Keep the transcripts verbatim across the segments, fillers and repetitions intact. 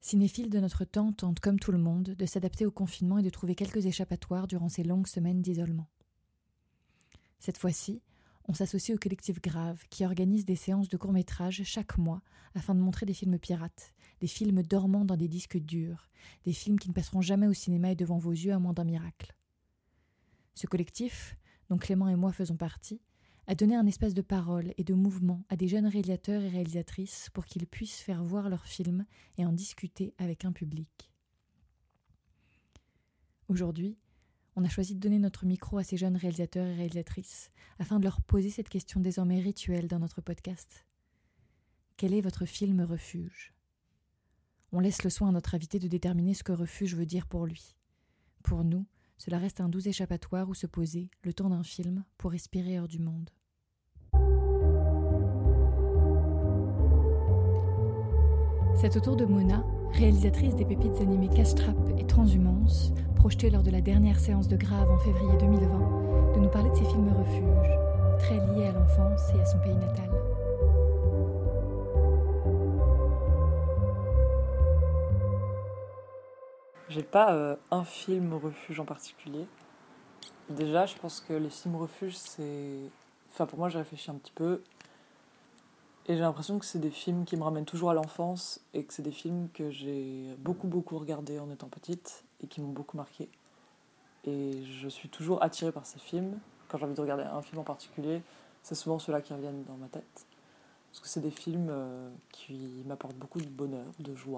Cinéphile de notre temps tente, comme tout le monde, de s'adapter au confinement et de trouver quelques échappatoires durant ces longues semaines d'isolement. Cette fois-ci, on s'associe au collectif Grave, qui organise des séances de courts-métrages chaque mois afin de montrer des films pirates, des films dormants dans des disques durs, des films qui ne passeront jamais au cinéma et devant vos yeux à moins d'un miracle. Ce collectif, dont Clément et moi faisons partie, a donné un espace de parole et de mouvement à des jeunes réalisateurs et réalisatrices pour qu'ils puissent faire voir leurs films et en discuter avec un public. Aujourd'hui, on a choisi de donner notre micro à ces jeunes réalisateurs et réalisatrices afin de leur poser cette question désormais rituelle dans notre podcast. Quel est votre film refuge ? On laisse le soin à notre invité de déterminer ce que refuge veut dire pour lui. Pour nous, cela reste un doux échappatoire où se poser, le temps d'un film, pour respirer hors du monde. C'est au tour de Mona, réalisatrice des pépites animées Castrap et Transhumance, projetées lors de la dernière séance de Grave en février deux mille vingt, de nous parler de ses films refuges, très liés à l'enfance et à son pays natal. J'ai pas euh, un film refuge en particulier. Déjà, je pense que les films refuges, c'est... Enfin, pour moi, j'ai réfléchi un petit peu. Et j'ai l'impression que c'est des films qui me ramènent toujours à l'enfance et que c'est des films que j'ai beaucoup, beaucoup regardés en étant petite et qui m'ont beaucoup marqué. Et je suis toujours attirée par ces films. Quand j'ai envie de regarder un film en particulier, c'est souvent ceux-là qui reviennent dans ma tête. Parce que c'est des films euh, qui m'apportent beaucoup de bonheur, de joie.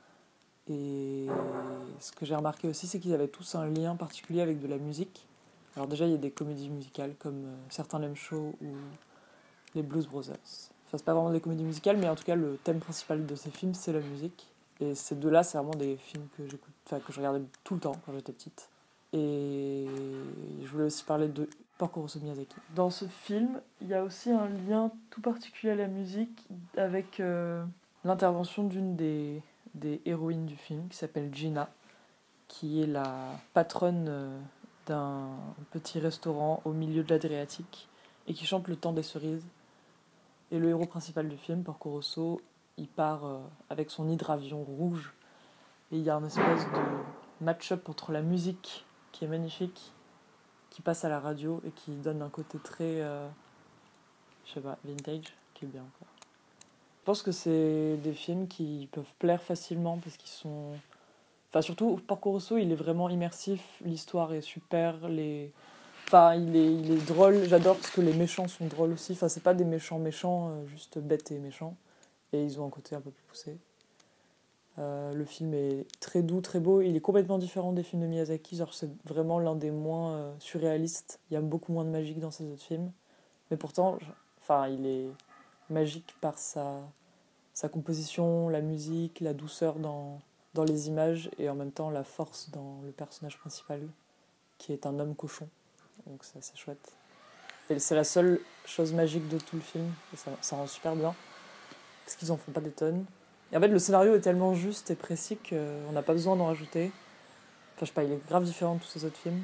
Et ce que j'ai remarqué aussi, c'est qu'ils avaient tous un lien particulier avec de la musique. Alors déjà, il y a des comédies musicales comme euh, Certains l'aiment chaud ou les Blues Brothers. Enfin, c'est pas vraiment des comédies musicales, mais en tout cas, le thème principal de ces films, c'est la musique. Et ces deux-là, c'est vraiment des films que j'écoute, enfin, que je regardais tout le temps quand j'étais petite. Et je voulais aussi parler de Porco Rosso Miyazaki. Dans ce film, il y a aussi un lien tout particulier à la musique avec euh, l'intervention d'une des... des héroïnes du film, qui s'appelle Gina, qui est la patronne d'un petit restaurant au milieu de l'Adriatique et qui chante Le temps des cerises. Et le héros principal du film, Porco Rosso, il part avec son hydravion rouge et il y a un espèce de match-up entre la musique, qui est magnifique, qui passe à la radio et qui donne un côté très, euh, je sais pas, vintage, qui est bien quoi. Je pense que c'est des films qui peuvent plaire facilement parce qu'ils sont... Enfin, surtout, Porco Rosso, il est vraiment immersif, l'histoire est super, les... Enfin, il est, il est drôle, j'adore parce que les méchants sont drôles aussi. Enfin, c'est pas des méchants méchants, euh, juste bêtes et méchants. Et ils ont un côté un peu plus poussé. Euh, le film est très doux, très beau. Il est complètement différent des films de Miyazaki. Genre, c'est vraiment l'un des moins euh, surréalistes. Il y a beaucoup moins de magie que dans ses autres films. Mais pourtant, je... enfin, il est... magique par sa, sa composition, la musique, la douceur dans, dans les images et en même temps la force dans le personnage principal qui est un homme cochon. Donc c'est assez chouette. Et c'est la seule chose magique de tout le film et ça, ça rend super bien parce qu'ils en font pas des tonnes. Et en fait le scénario est tellement juste et précis qu'on n'a pas besoin d'en rajouter. Enfin je sais pas, il est grave différent de tous ces autres films.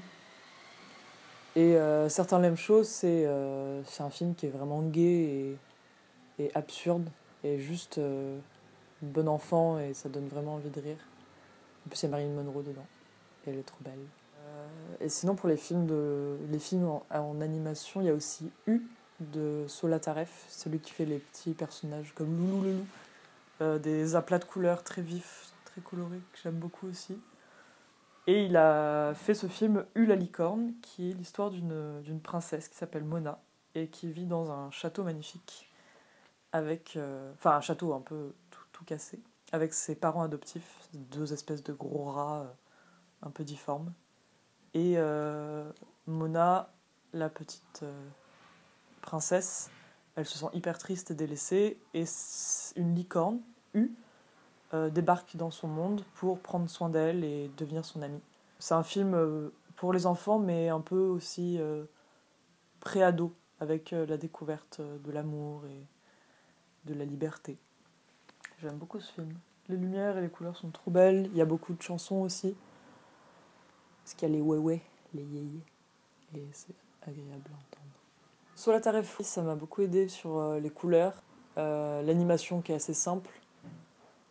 Et euh, Certains l'aiment chaud, c'est, euh, c'est un film qui est vraiment gai et, et absurde et juste euh, bon enfant et ça donne vraiment envie de rire. En plus il y a Marilyn Monroe dedans et elle est trop belle. Euh, et sinon pour les films, de, les films en, en animation, il y a aussi U de Sola Taref, celui qui fait les petits personnages comme Loulou le loup, euh, des aplats de couleurs très vifs, très colorés, que j'aime beaucoup aussi. Et il a fait ce film U la licorne, qui est l'histoire d'une, d'une princesse qui s'appelle Mona et qui vit dans un château magnifique avec, euh, enfin un château un peu tout, tout cassé, avec ses parents adoptifs, deux espèces de gros rats euh, un peu difformes. Et euh, Mona, la petite euh, princesse, elle se sent hyper triste et délaissée, et une licorne, U, euh, débarque dans son monde pour prendre soin d'elle et devenir son amie. C'est un film euh, pour les enfants, mais un peu aussi euh, pré-ado, avec euh, la découverte de l'amour et de la liberté. J'aime beaucoup ce film. Les lumières et les couleurs sont trop belles. Il y a beaucoup de chansons aussi. Parce qu'il y a les ouais-ouais, les yéyés. Et c'est agréable à entendre. Sur la Taref, ça m'a beaucoup aidé sur euh, les couleurs. Euh, l'animation qui est assez simple.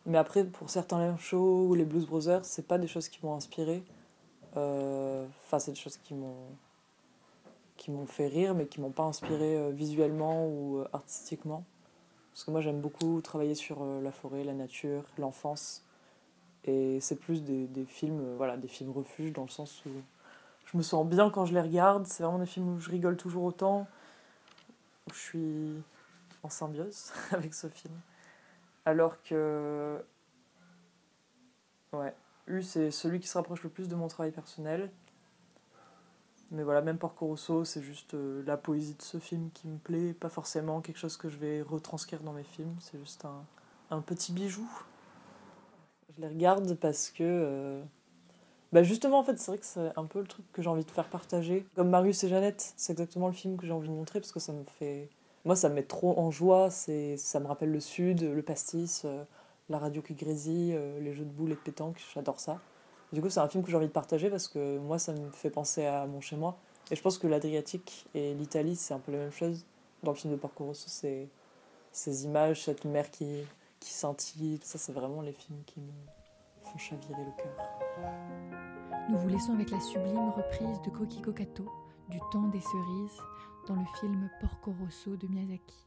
Mais après, pour certains shows ou les Blues Brothers, c'est pas des choses qui m'ont inspiré. Enfin, euh, c'est des choses qui m'ont qui m'ont fait rire, mais qui m'ont pas inspiré euh, visuellement ou euh, artistiquement. Parce que moi, j'aime beaucoup travailler sur euh, la forêt, la nature, l'enfance. Et c'est plus des, des films, euh, voilà, des films refuges, dans le sens où je me sens bien quand je les regarde. C'est vraiment des films où je rigole toujours autant, où je suis en symbiose avec ce film. Alors que... Ouais, U, c'est celui qui se rapproche le plus de mon travail personnel. Mais voilà, même Porco Rosso, c'est juste euh, la poésie de ce film qui me plaît, pas forcément quelque chose que je vais retranscrire dans mes films, c'est juste un, un petit bijou. Je les regarde parce que... Euh... Bah justement, en fait, c'est vrai que c'est un peu le truc que j'ai envie de faire partager. Comme Marius et Jeannette, c'est exactement le film que j'ai envie de montrer, parce que ça me fait... Moi, ça me met trop en joie, c'est... ça me rappelle le Sud, le pastis, euh, la radio qui grésille, euh, les jeux de boules et de pétanque, j'adore ça. Du coup, c'est un film que j'ai envie de partager parce que moi, ça me fait penser à mon chez-moi. Et je pense que l'Adriatique et l'Italie, c'est un peu la même chose. Dans le film de Porco Rosso, c'est ces images, cette mer qui, qui scintille, ça, c'est vraiment les films qui me font chavirer le cœur. Nous vous laissons avec la sublime reprise de Kokiko Kato, du temps des cerises, dans le film Porco Rosso de Miyazaki.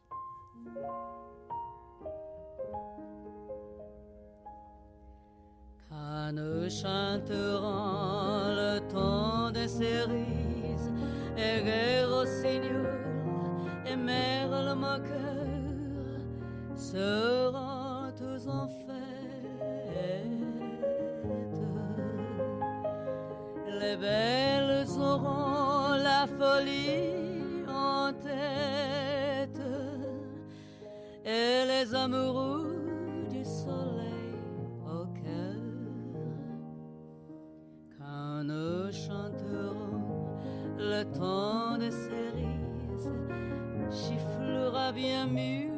Cannes chanteront le temps des cerises, et Guerre rossignol et Merle le moqueur seront tous en fête. Les belles auront la folie en tête, et les amoureux du soleil au cœur. Quand nous chanterons le temps des cerises, chifflera bien mieux